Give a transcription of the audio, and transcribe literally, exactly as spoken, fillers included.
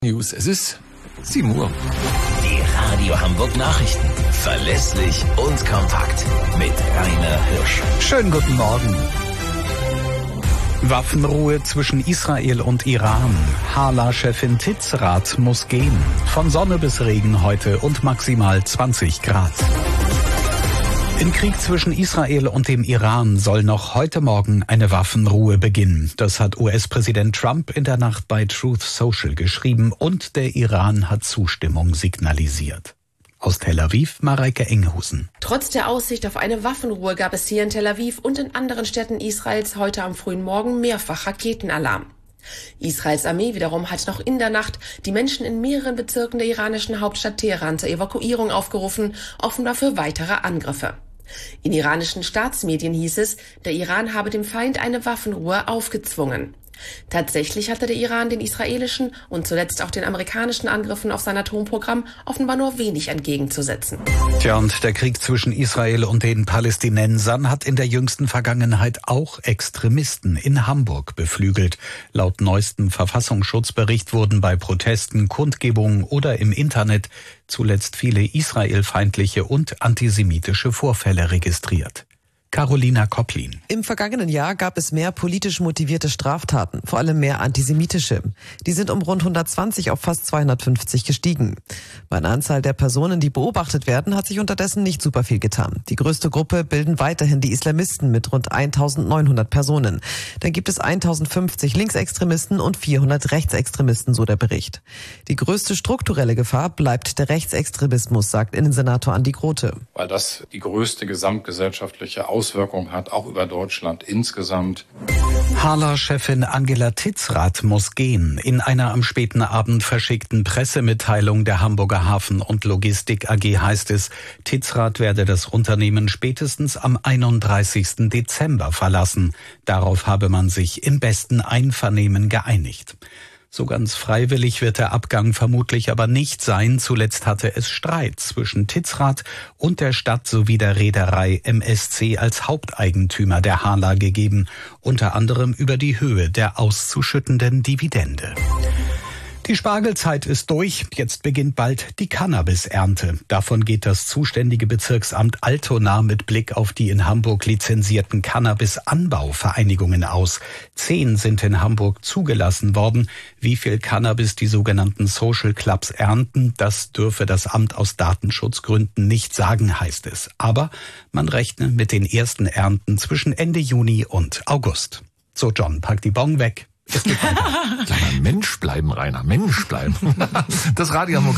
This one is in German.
News. Es ist sieben Uhr. Die Radio Hamburg Nachrichten. Verlässlich und kompakt. Mit Rainer Hirsch. Schönen guten Morgen. Waffenruhe zwischen Israel und Iran. Hala-Chefin Titzrath muss gehen. Von Sonne bis Regen heute und maximal zwanzig Grad. Im Krieg zwischen Israel und dem Iran soll noch heute Morgen eine Waffenruhe beginnen. Das hat U S-Präsident Trump in der Nacht bei Truth Social geschrieben und der Iran hat Zustimmung signalisiert. Aus Tel Aviv, Mareike Enghusen. Trotz der Aussicht auf eine Waffenruhe gab es hier in Tel Aviv und in anderen Städten Israels heute am frühen Morgen mehrfach Raketenalarm. Israels Armee wiederum hat noch in der Nacht die Menschen in mehreren Bezirken der iranischen Hauptstadt Teheran zur Evakuierung aufgerufen, offenbar für weitere Angriffe. In iranischen Staatsmedien hieß es, der Iran habe dem Feind eine Waffenruhe aufgezwungen. Tatsächlich hatte der Iran den israelischen und zuletzt auch den amerikanischen Angriffen auf sein Atomprogramm offenbar nur wenig entgegenzusetzen. Tja, und der Krieg zwischen Israel und den Palästinensern hat in der jüngsten Vergangenheit auch Extremisten in Hamburg beflügelt. Laut neuestem Verfassungsschutzbericht wurden bei Protesten, Kundgebungen oder im Internet zuletzt viele israelfeindliche und antisemitische Vorfälle registriert. Carolina Kopplin. Im vergangenen Jahr gab es mehr politisch motivierte Straftaten, vor allem mehr antisemitische. Die sind um rund hundertzwanzig auf fast zweihundertfünfzig gestiegen. Bei einer Anzahl der Personen, die beobachtet werden, hat sich unterdessen nicht super viel getan. Die größte Gruppe bilden weiterhin die Islamisten mit rund eintausendneunhundert Personen. Dann gibt es eintausendfünfzig Linksextremisten und vierhundert Rechtsextremisten, so der Bericht. Die größte strukturelle Gefahr bleibt der Rechtsextremismus, sagt Innensenator Andi Grote. Weil das die größte gesamtgesellschaftliche Auswirkung hat, auch über Deutschland insgesamt. Hala-Chefin Angela Titzrath muss gehen. In einer am späten Abend verschickten Pressemitteilung der Hamburger Hafen- und Logistik A G heißt es, Titzrath werde das Unternehmen spätestens am einunddreißigsten Dezember verlassen. Darauf habe man sich im besten Einvernehmen geeinigt. So ganz freiwillig wird der Abgang vermutlich aber nicht sein. Zuletzt hatte es Streit zwischen Titzrath und der Stadt sowie der Reederei M S C als Haupteigentümer der Hala gegeben, unter anderem über die Höhe der auszuschüttenden Dividende. Die Spargelzeit ist durch, jetzt beginnt bald die Cannabisernte. Davon geht das zuständige Bezirksamt Altona mit Blick auf die in Hamburg lizenzierten Cannabis-Anbauvereinigungen aus. Zehn sind in Hamburg zugelassen worden. Wie viel Cannabis die sogenannten Social Clubs ernten, das dürfe das Amt aus Datenschutzgründen nicht sagen, heißt es. Aber man rechne mit den ersten Ernten zwischen Ende Juni und August. So, John, pack die Bon weg. Kleiner Mensch bleiben, Rainer, Mensch bleiben. Das Radio Hamburg